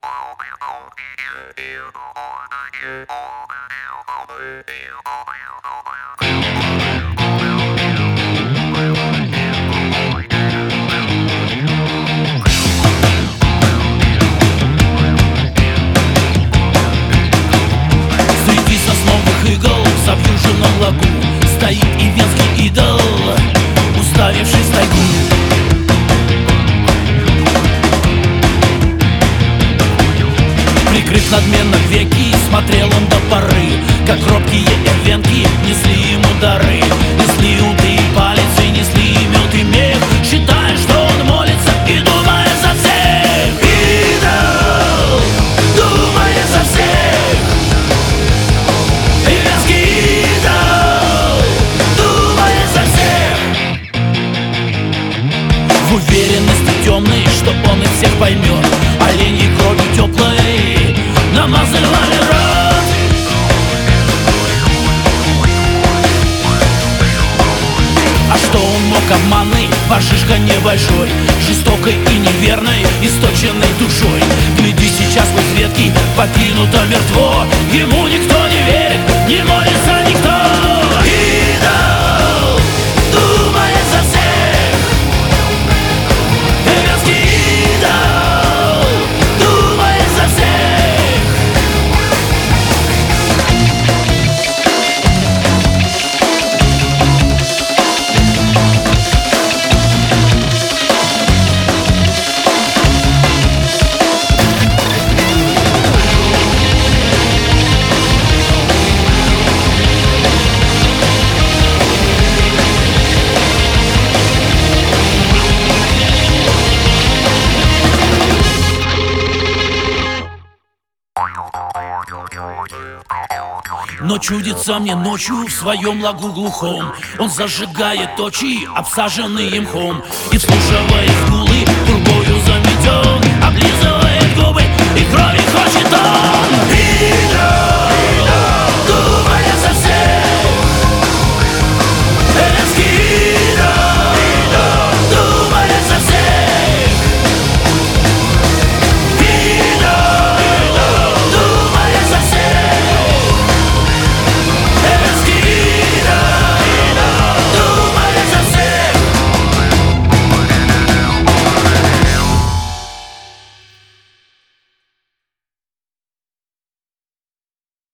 Среди сосновых игл в завьюженном лагу стоит и венский идол, уставившись в тайгу. Прикрыв надменно веки, смотрел он до поры, как робкие эвенки несли ему дары. Несли уты и палец, и несли мед и мех, считая, что он молится и думает за всех. Идол, думает за всех. И венский идол, думает за всех. В уверенности темной, что он и всех поймет, оленьей кровью теплой намазали рот. А что он мог обманный, воршишка небольшой, жестокой и неверной, источенной душой. Гляди сейчас хоть ветки, покинуто мертво, ему никто не верит, не молится никто. Идол, думает за всех. Венский идол, думает за всех. Но чудится мне ночью в своем лагу глухом, он зажигает очи, обсаженные мхом, и вслушиваясь